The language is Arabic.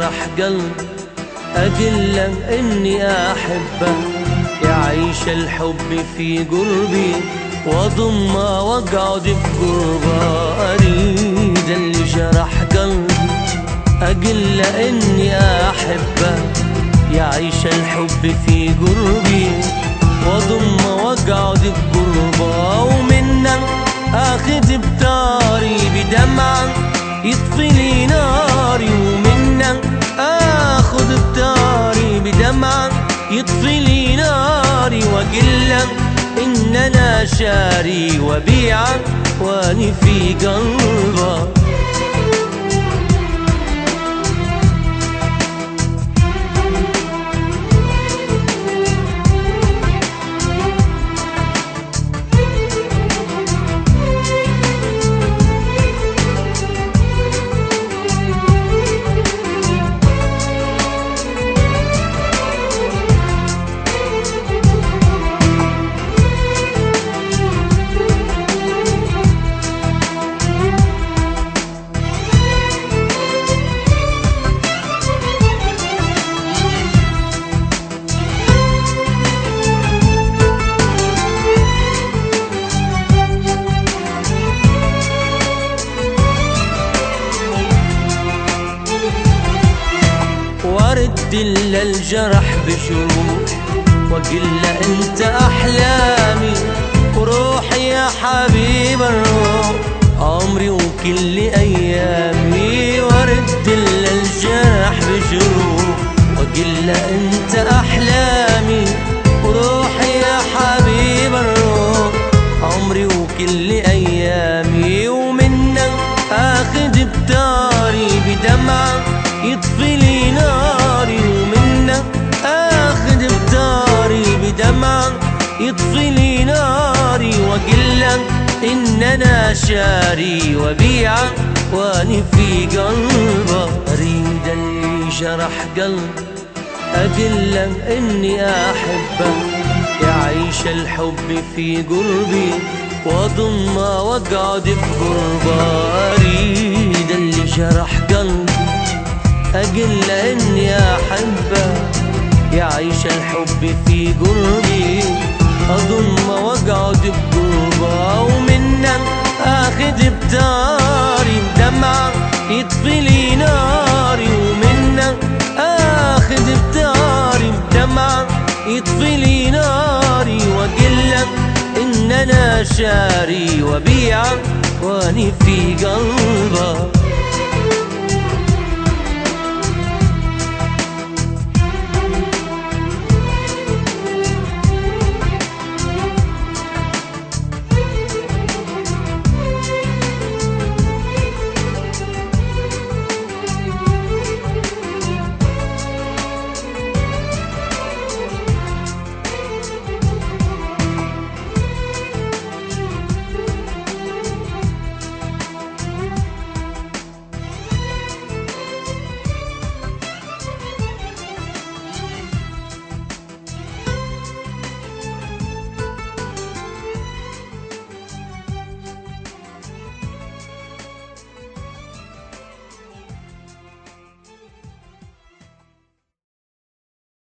جرح قلب أقله إني أحبه، يعيش الحب في قربي وأضمه وأقعد بقربه. أريد اللي جرح قلبي أقله إني أحبه، يعيش الحب في قربي وأضمه وأقعد بقربه. ومنه آخذ بتاري بدمعة يطفي لي ناري، ومنه آخذ بتاري بدمعة يطفي لي ناري، وأقله إن أنا شاري وبيعه وأني في قلبه. وارد الجرح بجروح واقول له انت احلامي وروحي يا حبيب الروح، عمري وكل ايامي. وارد الجرح بجروح واقول له انت احلامي وروحي يا حبيب الروح، عمري وكل ايامي. ومنه اخذ بتاري بدمعه يطفي لي ناري، ومنه آخذ بتاري بدمعة يطفي لي ناري، وأقله إن أنا شاري وبيعه وأني في قلبه. أريد اللي جرح قلب أقله إني أحبه، يعيش الحب في قربي وأضمه وأقعد بقربه. أريد اللي جرح قلب أقله إني أحبه، يعيش الحب في قربي أضمه وأقعد بقربه. ومنه آخذ بتاري بدمعة يطفي لي ناري، ومنه آخذ بتاري بدمعة يطفي لي ناري، وأقله إن أنا شاري وبيعه وأني في قلبه.